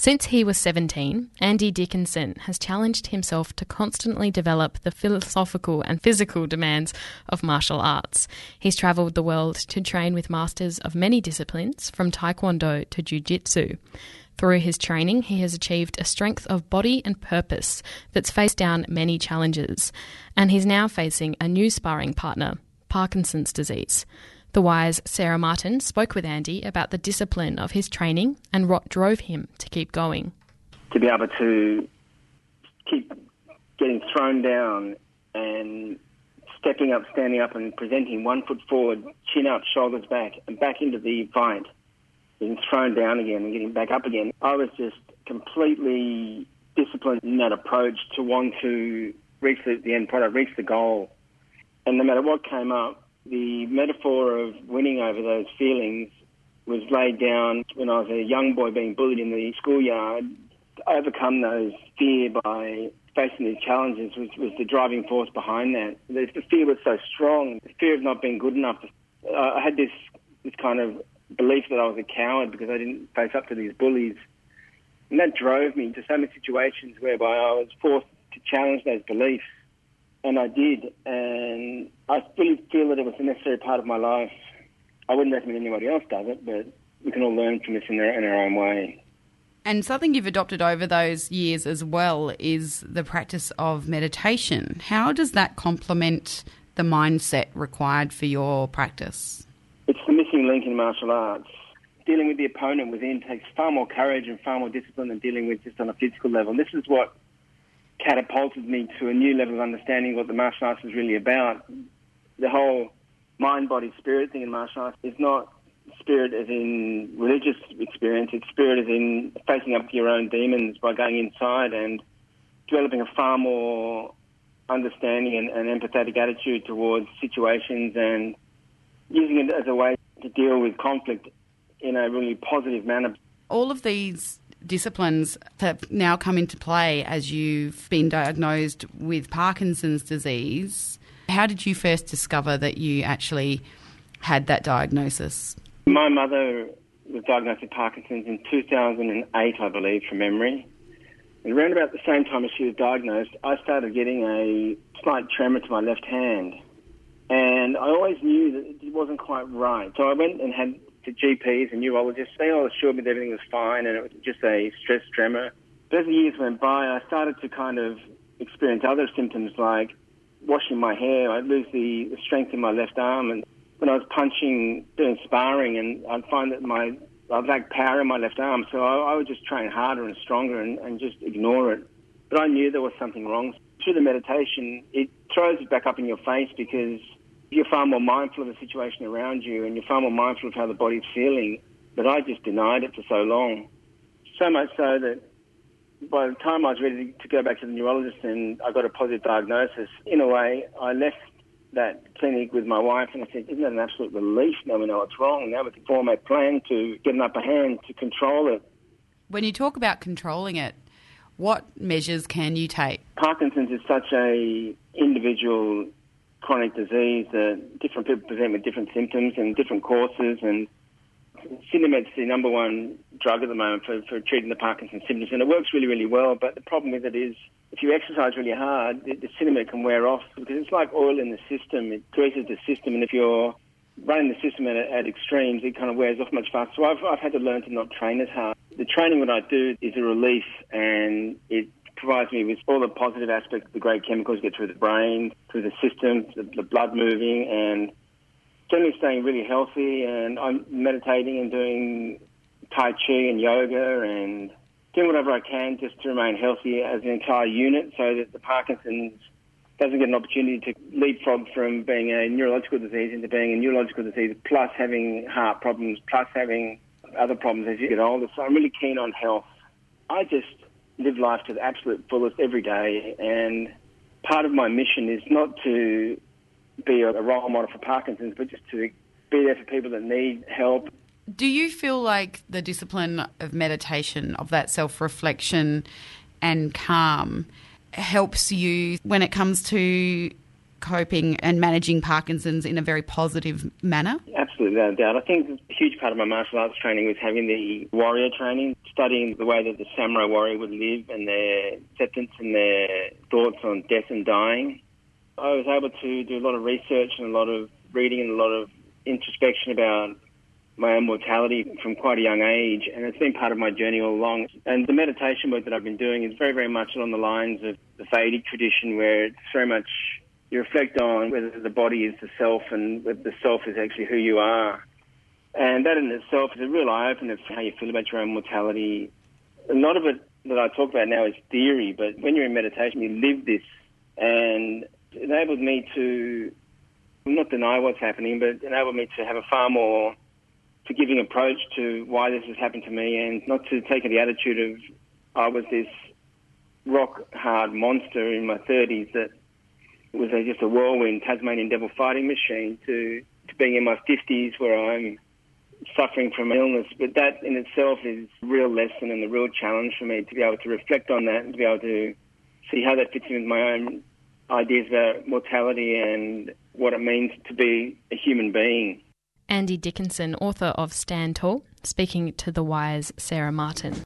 Since he was 17, Andy Dickinson has challenged himself to constantly develop the philosophical and physical demands of martial arts. He's travelled the world to train with masters of many disciplines, from taekwondo to jiu-jitsu. Through his training, he has achieved a strength of body and purpose that's faced down many challenges, and he's now facing a new sparring partner, Parkinson's disease. The wise Sarah Martin spoke with Andy about the discipline of his training and what drove him to keep going. To be able to keep getting thrown down and stepping up, standing up and presenting 1 foot forward, chin up, shoulders back, and back into the fight, getting thrown down again and getting back up again. I was just completely disciplined in that approach to want to reach the end product, reach the goal. And no matter what came up, the metaphor of winning over those feelings was laid down when I was a young boy being bullied in the schoolyard. To overcome those fear by facing these challenges was the driving force behind that. The fear was so strong, the fear of not being good enough. I had this kind of belief that I was a coward because I didn't face up to these bullies. And that drove me to so many situations whereby I was forced to challenge those beliefs. And I did, and I really feel that it was a necessary part of my life. I wouldn't recommend anybody else does it, but we can all learn from this in our own way. And something you've adopted over those years as well is the practice of meditation. How does that complement the mindset required for your practice? It's the missing link in martial arts. Dealing with the opponent within takes far more courage and far more discipline than dealing with just on a physical level. This is what catapulted me to a new level of understanding what the martial arts is really about. The whole mind, body, spirit thing in martial arts is not spirit as in religious experience. It's spirit as in facing up to your own demons by going inside and developing a far more understanding and empathetic attitude towards situations and using it as a way to deal with conflict in a really positive manner. All of these disciplines have now come into play as you've been diagnosed with Parkinson's disease. How did you first discover that you actually had that diagnosis? My mother was diagnosed with Parkinson's in 2008, I believe, from memory. And around about the same time as she was diagnosed, I started getting a slight tremor to my left hand. And I always knew that it wasn't quite right. So I went and had to GPs and neurologists. They all assured me that everything was fine and it was just a stress tremor. But as the years went by, I started to kind of experience other symptoms like washing my hair. I'd lose the strength in my left arm. And when I was punching, doing sparring, and I'd find that I lacked power in my left arm. So I would just train harder and stronger and just ignore it. But I knew there was something wrong. Through the meditation, it throws it back up in your face because you're far more mindful of the situation around you and you're far more mindful of how the body's feeling. But I just denied it for so long. So much so that by the time I was ready to go back to the neurologist and I got a positive diagnosis, in a way, I left that clinic with my wife and I said, isn't that an absolute relief? Now we know what's wrong. Now we can form a plan to get an upper hand to control it. When you talk about controlling it, what measures can you take? Parkinson's is such a individual chronic disease that different people present with different symptoms and different courses, and Sinemed's the number one drug at the moment for treating the Parkinson's symptoms, and it works really, really well. But the problem with it is if you exercise really hard, the Sinemed can wear off because it's like oil in the system. It greases the system, and if you're running the system at extremes, it kind of wears off much faster. So I've had to learn to not train as hard. The training that I do is a relief, and it provides me with all the positive aspects of the great chemicals get through the brain, through the system, the blood moving, and generally staying really healthy. And I'm meditating and doing Tai Chi and yoga and doing whatever I can just to remain healthy as an entire unit so that the Parkinson's doesn't get an opportunity to leapfrog from being a neurological disease into being a neurological disease, plus having heart problems, plus having other problems as you get older. So I'm really keen on health. I just live life to the absolute fullest every day, and part of my mission is not to be a role model for Parkinson's, but just to be there for people that need help. Do you feel like the discipline of meditation, of that self-reflection and calm, helps you when it comes to coping and managing Parkinson's in a very positive manner? Absolutely. absolutely, without a doubt. I think a huge part of my martial arts training was having the warrior training, studying the way that the samurai warrior would live and their acceptance and their thoughts on death and dying. I was able to do a lot of research and a lot of reading and a lot of introspection about my own mortality from quite a young age, and it's been part of my journey all along. And the meditation work that I've been doing is very, very much along the lines of the Vedic tradition, where it's very much you reflect on whether the body is the self and whether the self is actually who you are. And that in itself is a real eye-opener for how you feel about your own mortality. A lot of it that I talk about now is theory, but when you're in meditation, you live this, and it enabled me to not deny what's happening, but enabled me to have a far more forgiving approach to why this has happened to me, and not to take the attitude of I was this rock-hard monster in my 30s that was just a whirlwind Tasmanian devil fighting machine to being in my 50s where I'm suffering from illness. But that in itself is a real lesson and a real challenge for me to be able to reflect on that and to be able to see how that fits in with my own ideas about mortality and what it means to be a human being. Andy Dickinson, author of Stand Tall, speaking to The Wire's Sarah Martin.